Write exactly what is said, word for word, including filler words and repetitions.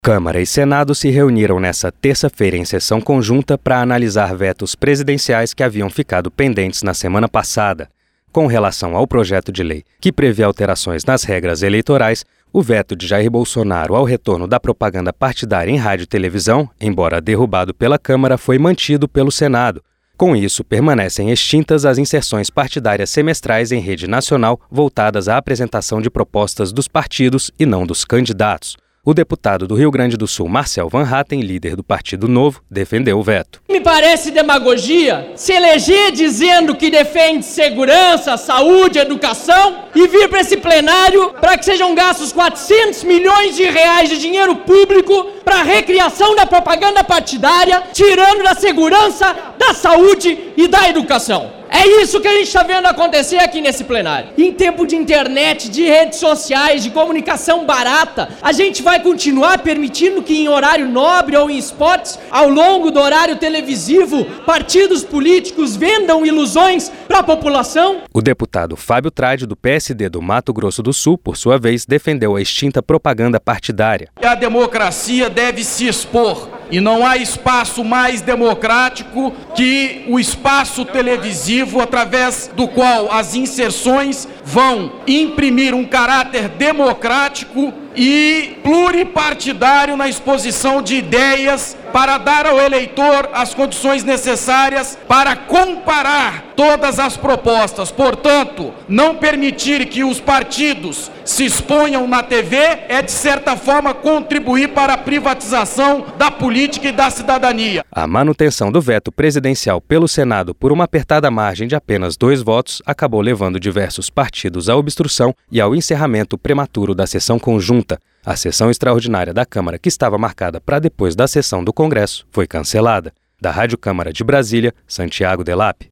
Câmara e Senado se reuniram nesta terça-feira em sessão conjunta para analisar vetos presidenciais que haviam ficado pendentes na semana passada. Com relação ao projeto de lei que prevê alterações nas regras eleitorais, o veto de Jair Bolsonaro ao retorno da propaganda partidária em rádio e televisão, embora derrubado pela Câmara, foi mantido pelo Senado. Com isso, permanecem extintas as inserções partidárias semestrais em rede nacional voltadas à apresentação de propostas dos partidos e não dos candidatos. O deputado do Rio Grande do Sul, Marcel Van Hatten, líder do Partido Novo, defendeu o veto. Me parece demagogia se eleger dizendo que defende segurança, saúde, educação e vir para esse plenário para que sejam gastos quatrocentos milhões de reais de dinheiro público para a recriação da propaganda partidária, tirando da segurança, da saúde e da educação. É isso que a gente está vendo acontecer aqui nesse plenário. Em tempo de internet, de redes sociais, de comunicação barata, a gente vai continuar permitindo que em horário nobre ou em spots, ao longo do horário televisivo, partidos políticos vendam ilusões para a população? O deputado Fábio Tradi, do P S D do Mato Grosso do Sul, por sua vez, defendeu a extinta propaganda partidária. A democracia deve se expor. E não há espaço mais democrático que o espaço televisivo, através do qual as inserções vão imprimir um caráter democrático e pluripartidário na exposição de ideias para dar ao eleitor as condições necessárias para comparar todas as propostas. Portanto, não permitir que os partidos se exponham na T V é, de certa forma, contribuir para a privatização da política e da cidadania. A manutenção do veto presidencial pelo Senado por uma apertada margem de apenas dois votos acabou levando diversos partidos à obstrução e ao encerramento prematuro da sessão conjunta. A sessão extraordinária da Câmara, que estava marcada para depois da sessão do Congresso, foi cancelada. Da Rádio Câmara de Brasília, Santiago Delap.